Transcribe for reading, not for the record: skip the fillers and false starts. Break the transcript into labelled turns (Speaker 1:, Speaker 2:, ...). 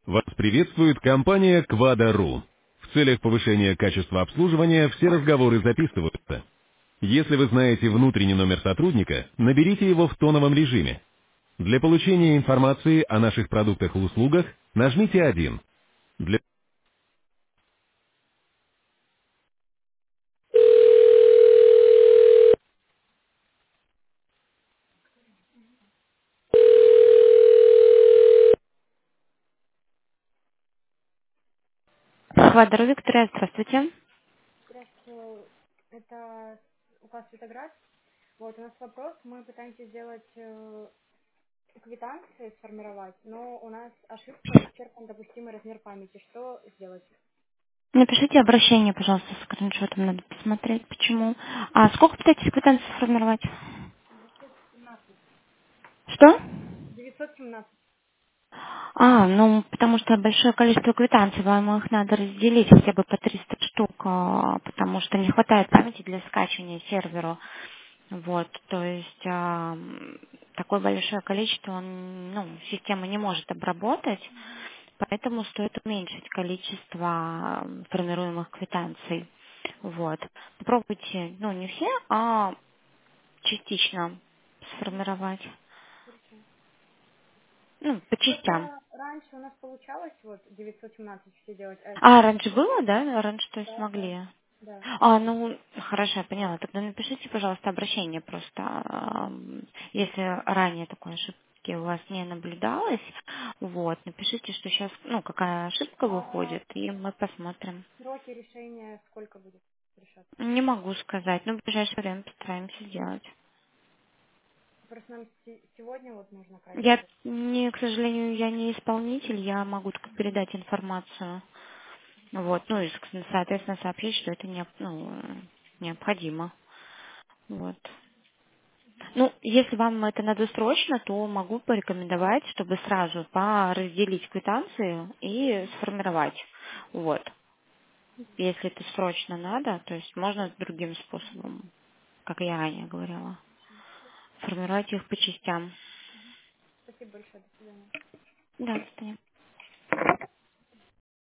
Speaker 1: Вас приветствует компания Quadro. В целях повышения качества обслуживания все разговоры записываются. Если вы знаете внутренний номер сотрудника, наберите его в тоновом режиме. Для получения информации о наших продуктах и услугах нажмите 1. Для... Квадро Виктория, здравствуйте.
Speaker 2: Здравствуйте. Это указ Светоград. Вот, у нас вопрос. Мы пытаемся сделать квитанции, сформировать, но у нас ошибка, исчерпан допустимый размер памяти. Что сделать?
Speaker 1: Напишите обращение, пожалуйста, с скриншотом, надо посмотреть, почему. А сколько пытаетесь квитанций сформировать?
Speaker 2: 917.
Speaker 1: Что?
Speaker 2: 917.
Speaker 1: Ну, потому что большое количество квитанций, вам их надо разделить хотя бы по 300 штук, потому что не хватает памяти для скачивания серверу. Вот, то есть такое большое количество, система не может обработать, поэтому стоит уменьшить количество формируемых квитанций. Вот. Попробуйте, не все, а частично сформировать.
Speaker 2: Хорошо.
Speaker 1: По частям.
Speaker 2: Просто раньше у нас получалось вот 917 все делать, а
Speaker 1: Раньше было, да? Раньше, то есть,
Speaker 2: да, да,
Speaker 1: могли.
Speaker 2: да.
Speaker 1: Хорошо, я поняла. Тогда напишите, пожалуйста, обращение просто. Если ранее такой ошибки у вас не наблюдалось, вот, напишите, что сейчас, какая ошибка
Speaker 2: А
Speaker 1: выходит, и мы посмотрим.
Speaker 2: сроки решения сколько будет решаться?
Speaker 1: Не могу сказать, но в ближайшее время постараемся сделать.
Speaker 2: Просто нам сегодня вот нужно крайне
Speaker 1: Я
Speaker 2: срочно.
Speaker 1: не, к сожалению, я не исполнитель, я могу только передать информацию. Вот, и, соответственно, сообщить, что это необходимо. Вот. Если вам это надо срочно, то могу порекомендовать, чтобы сразу разделить квитанции и сформировать. Вот. Если это срочно надо, то есть можно другим способом, как я ранее говорила. Формировать их по частям.
Speaker 2: Спасибо большое, до свидания.
Speaker 1: Да, до свидания.